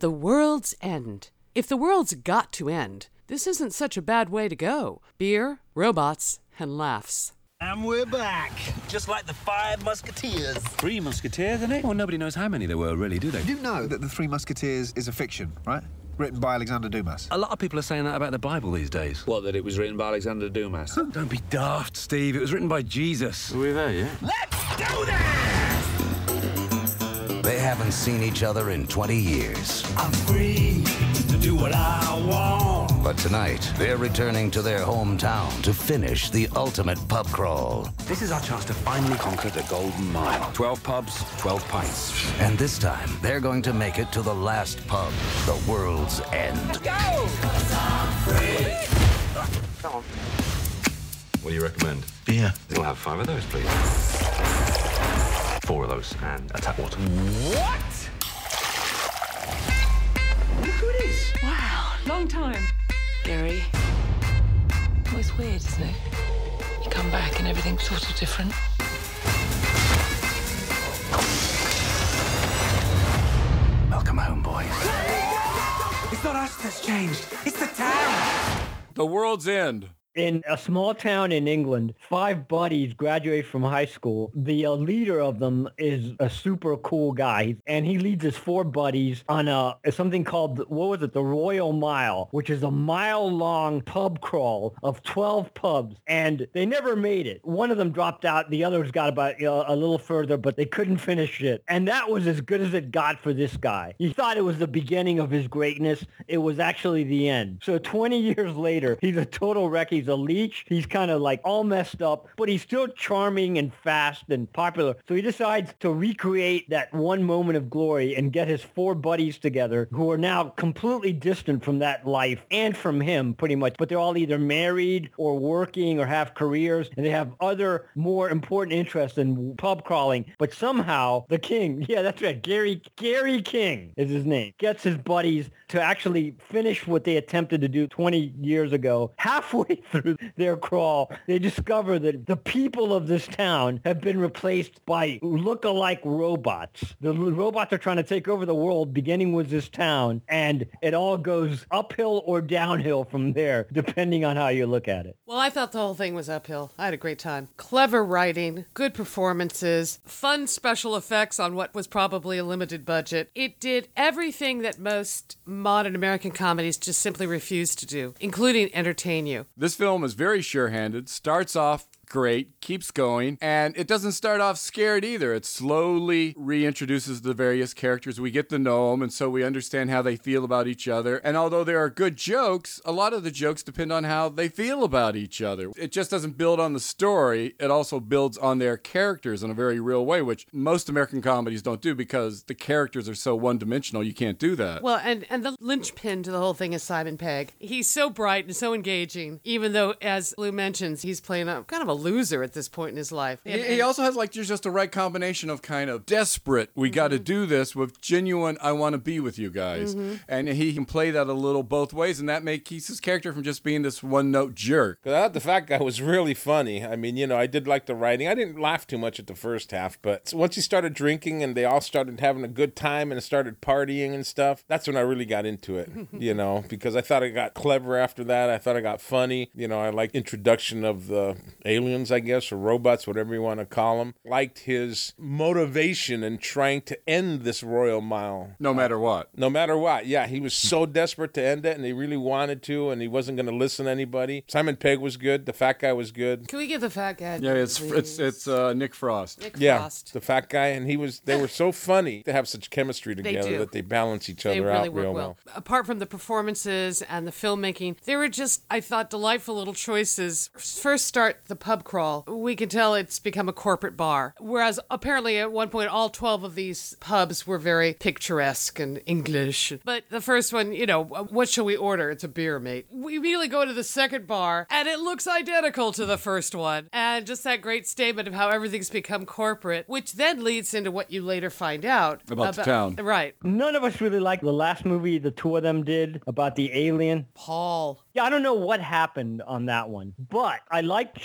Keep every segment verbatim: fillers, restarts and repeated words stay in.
The World's End. If the world's got to end, this isn't such a bad way to go. Beer, robots, and laughs. And we're back, just like the Five Musketeers. Three Musketeers, isn't it? Well, nobody knows how many there were, really, do they? You do know that the Three Musketeers is a fiction, right? Written by Alexander Dumas. A lot of people are saying that about the Bible these days. What, that it was written by Alexander Dumas? Don't be daft, Steve. It was written by Jesus. Are we there, yeah? Let's do this! They haven't seen each other in twenty years. I'm free to do what I want. But tonight, they're returning to their hometown to finish the ultimate pub crawl. This is our chance to finally conquer the Golden Mile. Twelve pubs, twelve pints. And this time, they're going to make it to the last pub, the World's End. Go! Come on. What do you recommend? Beer. We'll have five of those, please. Four of those, and a tap water. What? Look who it is. Wow, long time. Gary. Always weird, isn't it? You come back and everything's sort of different. Welcome home, boys. It's not us that's changed. It's the town. The World's End. In a small town in England, five buddies graduate from high school. The uh, leader of them is a super cool guy, and he leads his four buddies on a something called, what was it, the Royal Mile, which is a mile-long pub crawl of twelve pubs, and they never made it. One of them dropped out. The others got about you know, a little further, but they couldn't finish it. And that was as good as it got for this guy. He thought it was the beginning of his greatness. It was actually the end. So twenty years later, he's a total wreck. He's a leech. He's kind of like all messed up, but he's still charming and fast and popular. So he decides to recreate that one moment of glory and get his four buddies together who are now completely distant from that life and from him pretty much. But they're all either married or working or have careers, and they have other more important interests than pub crawling. But somehow the king, yeah, that's right, Gary, Gary King is his name, gets his buddies to actually finish what they attempted to do twenty years ago. Halfway through their crawl, they discover that the people of this town have been replaced by look-alike robots. The robots are trying to take over the world, beginning with this town, and it all goes uphill or downhill from there, depending on how you look at it. Well, I thought the whole thing was uphill. I had a great time. Clever writing, good performances, fun special effects on what was probably a limited budget. It did everything that most modern American comedies just simply refuse to do, including entertain you. This film is very sure-handed, starts off great, keeps going, and it doesn't start off scared either. It slowly reintroduces the various characters. We get to know them, and so we understand how they feel about each other. And although there are good jokes, a lot of the jokes depend on how they feel about each other. It just doesn't build on the story. It also builds on their characters in a very real way, which most American comedies don't do because the characters are so one-dimensional, you can't do that. Well, and, and the linchpin to the whole thing is Simon Pegg. He's so bright and so engaging, even though, as Lou mentions, he's playing a kind of a loser at this point in his life. He, he also has like just the right combination of kind of desperate, we mm-hmm. got to do this, with genuine, I want to be with you guys. Mm-hmm. And he can play that a little both ways, and that makes keeps his character from just being this one-note jerk. I thought the fat guy was really funny. I mean, you know, I did like the writing. I didn't laugh too much at the first half, but once he started drinking and they all started having a good time and started partying and stuff, that's when I really got into it, you know, because I thought it got clever after that. I thought it got funny. You know, I liked introduction of the aliens, I guess. Or robots, whatever you want to call them. Liked his motivation in trying to end this Royal Mile. No matter what. No matter what. Yeah, he was so desperate to end it, and he really wanted to, and he wasn't going to listen to anybody. Simon Pegg was good. The fat guy was good. Can we give the fat guy? Yeah, it's please? it's it's uh, Nick Frost. Nick yeah, Frost. The fat guy, and he was. They were so funny. They have such chemistry together they that they balance each other they really out work real well. well. Apart from the performances and the filmmaking, there were just, I thought, delightful little choices. First, start the pub crawl. We can tell it's become a corporate bar. Whereas apparently at one point all twelve of these pubs were very picturesque and English. But the first one, you know, what shall we order? It's a beer, mate. We immediately go to the second bar and it looks identical to the first one. And just that great statement of how everything's become corporate, which then leads into what you later find out. About, about the town. Right. None of us really liked the last movie the two of them did about the alien. Paul. Yeah, I don't know what happened on that one, but I liked Shaun of the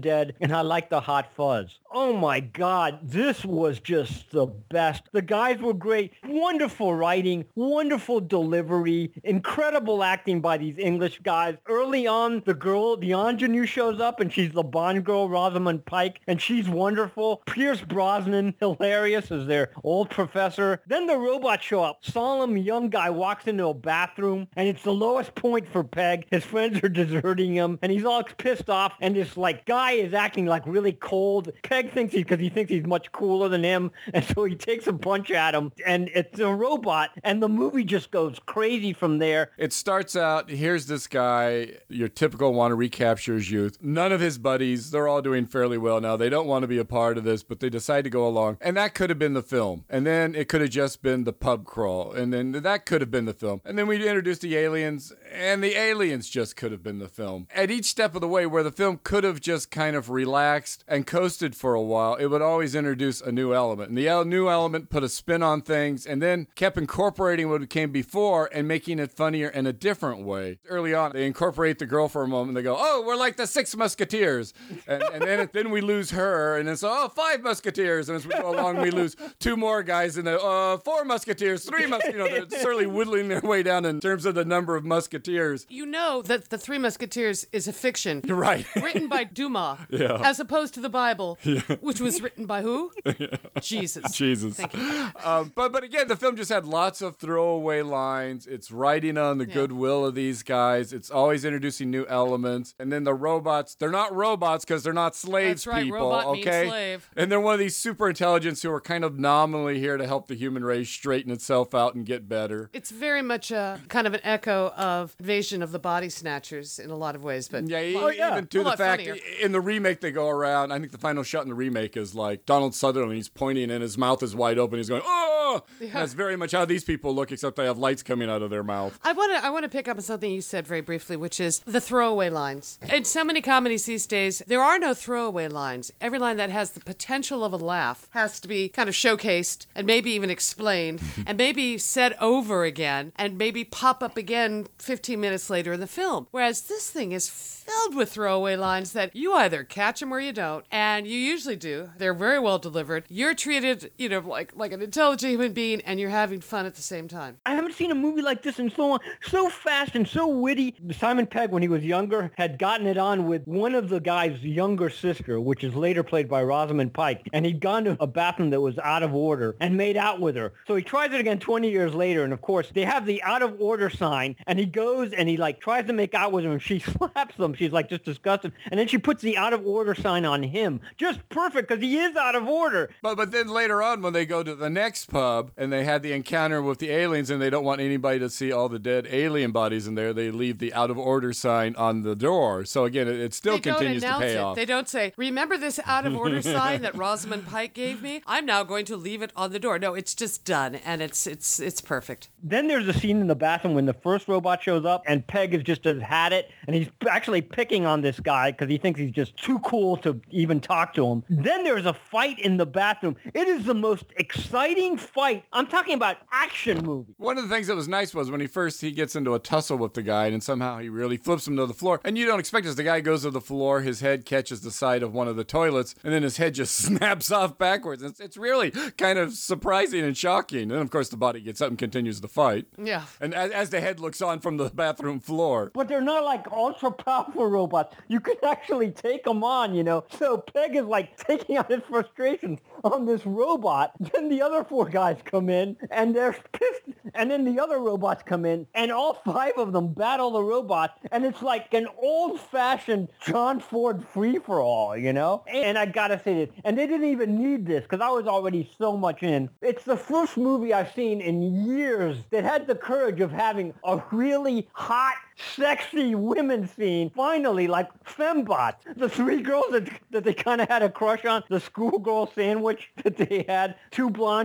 Dead, and I like the Hot Fuzz. Oh my God, this was just the best. The guys were great. Wonderful writing, wonderful delivery, incredible acting by these English guys. Early on, the girl, the ingenue shows up, and she's the Bond girl, Rosamund Pike, and she's wonderful. Pierce Brosnan, hilarious as their old professor. Then the robots show up. Solemn young guy walks into a bathroom, and it's the lowest point for Peg. His friends are deserting him, and he's all pissed off, and this like guy is acting like really cold. Peg thinks he, because he thinks he's much cooler than him, and so he takes a punch at him, and it's a robot, and the movie just goes crazy from there. It starts out, here's this guy, your typical want to recapture his youth. None of his buddies, they're all doing fairly well now. They don't want to be a part of this, but they decide to go along. And that could have been the film. And then it could have just been the pub crawl. And then that could have been the film. And then we introduced the aliens, and the aliens just could have been the film. At each step of the way where the film could have just kind of relaxed and coasted for a while, it would always introduce a new element. And the new element put a spin on things and then kept incorporating what came before and making it funnier in a different way. Early on, they incorporate the girl for a moment. They go, oh, we're like the Six Musketeers. And, and then then we lose her. And then so, oh, five Musketeers. And as we go along, we lose two more guys. And then, uh, four Musketeers, three Musketeers. You know, they're certainly whittling their way down in terms of the number of Musketeers. You know that The Three Musketeers is a fiction. Right. Written by Dumas. Yeah. As opposed to the Bible, yeah. which was written by who? Yeah. Jesus. Jesus. Thank you. Um, but, but again, the film just had lots of throwaway lines. It's riding on the Yeah. goodwill of these guys. It's always introducing new elements. And then the robots, they're not robots because they're not slaves, That's right. people. Robot means okay? slave. And they're one of these super intelligents who are kind of nominally here to help the human race straighten itself out and get better. It's very much a kind of an echo of Invasion of the Body Snatchers in a lot of ways, but Yeah, well, e- even to a the lot fact, funnier. in the remake they go around, I think the final shot in the remake is like Donald Sutherland, he's pointing and his mouth is wide open, he's going, oh! Yeah. That's very much how these people look, except they have lights coming out of their mouth. I want to I want to pick up on something you said very briefly, which is the throwaway lines. In so many comedies these days, there are no throwaway lines. Every line that has the potential of a laugh has to be kind of showcased and maybe even explained and maybe said over again and maybe pop up again fifteen minutes later in the film. Whereas this thing is filled with throwaway lines that you either catch them or you don't, and you usually do. They're very well delivered. You're treated, you know, like like an intelligent human being, and you're having fun at the same time. I haven't seen a movie like this in so long. So fast and so witty. Simon Pegg, when he was younger, had gotten it on with one of the guy's younger sister, which is later played by Rosamund Pike. And he'd gone to a bathroom that was out of order and made out with her. So he tries it again twenty years later. And of course, they have the out of order sign. And he goes and he like tries to make out with her. And she slaps him. She's like just disgusted. And then she puts the out of order sign on him. Just perfect because he is out of order. But but then later on when they go to the next pub and they had the encounter with the aliens and they don't want anybody to see all the dead alien bodies in there, they leave the out of order sign on the door. So again, it, it still They don't continues to announce pay it. off. They don't say, remember this out of order sign that Rosamund Pike gave me? I'm now going to leave it on the door. No, it's just done, and it's it's it's perfect. Then there's a scene in the bathroom when the first robot shows up and Peg has just has had it and he's actually picking on this guy because he thinks he's just too cool to even talk to him. Then there's a fight in the bathroom. It is the most exciting fight. I'm talking about action movie. One of the things that was nice was when he first he gets into a tussle with the guy and somehow he really flips him to the floor. And you don't expect as the guy goes to the floor, his head catches the side of one of the toilets and then his head just snaps off backwards. It's, it's really kind of surprising and shocking. And then of course the body gets up and continues the fight. Yeah. And as, as the head looks on from the bathroom floor. But they're not like ultra powerful robots. You can actually take them on, you know. So Peg is like taking out his frustrations on this robot. Then the other four guys come in and they're pissed. And then the other robots come in and all five of them battle the robot. And it's like an old-fashioned John Ford free-for-all, you know. And I gotta say this. And they didn't even need this because I was already so much in. It's the first movie I've seen in years that had the courage of having a really hot, sexy women scene. Finally, like Fembots. The three girls that, that they kind of had a crush on. The schoolgirl sandwich that they had. Two blondes and the redhead.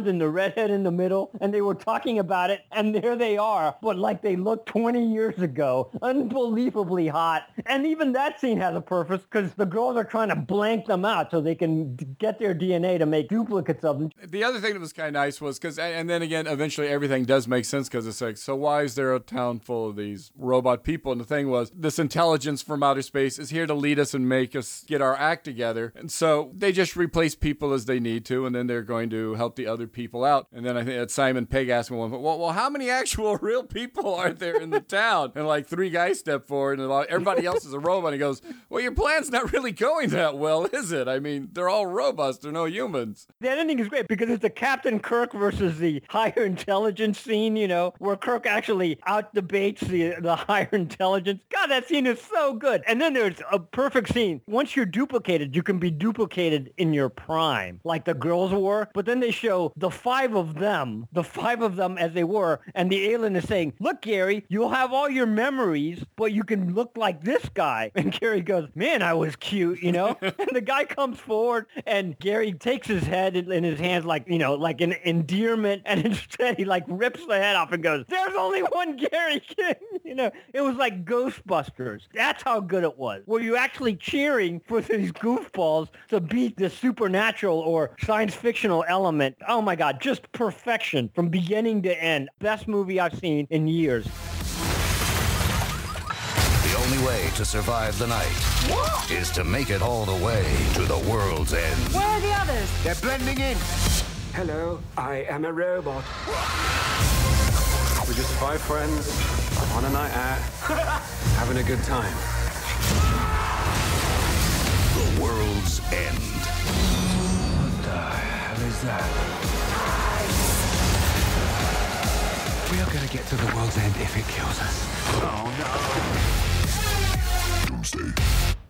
redhead in the middle, and they were talking about it, and there they are, but like they looked twenty years ago. Unbelievably hot. And even that scene has a purpose, because the girls are trying to blank them out so they can d- get their D N A to make duplicates of them. The other thing that was kind of nice was because, and then again, eventually everything does make sense because it's like, so why is there a town full of these robot people? And the thing was, this intelligence from outer space is here to lead us and make us get our act together. And so they just replace people as they need to, and then they're going to help the other people out. And then I think that Simon Pegg asked me one, well, well, how many actual real people are there in the town? And like three guys step forward, and everybody else is a robot. And he goes, well, your plan's not really going that well, is it? I mean, they're all robots. They're no humans. The ending is great because it's the Captain Kirk versus the higher intelligence scene, you know, where Kirk actually out-debates the, the higher intelligence. God, that scene is so good. And then there's a perfect scene. Once you're duplicated, you can be duplicated in your prime, like the girls were. But then they show the five of them, the five of them as they were, and the alien is saying, look, Gary, you'll have all your memories, but you can look like this guy. And Gary goes, man, I was cute, you know? And the guy comes forward, and Gary takes his head in, in his hands like, you know, like an endearment, and instead he like rips the head off and goes, there's only one Gary King. You know, it was like Ghostbusters. That's how good it was. Were you actually cheering for these goofballs to beat the supernatural or science fictional element? Oh my God, just perfection from beginning to end. Best movie I've seen in years. The only way to survive the night what? is to make it all the way to the world's end. Where are the others? They're blending in. Hello, I am a robot. We're just five friends on a night out, having a good time. The world's end. What the hell is that? We are going to get to the world's end if it kills us. Oh no. Doomsday.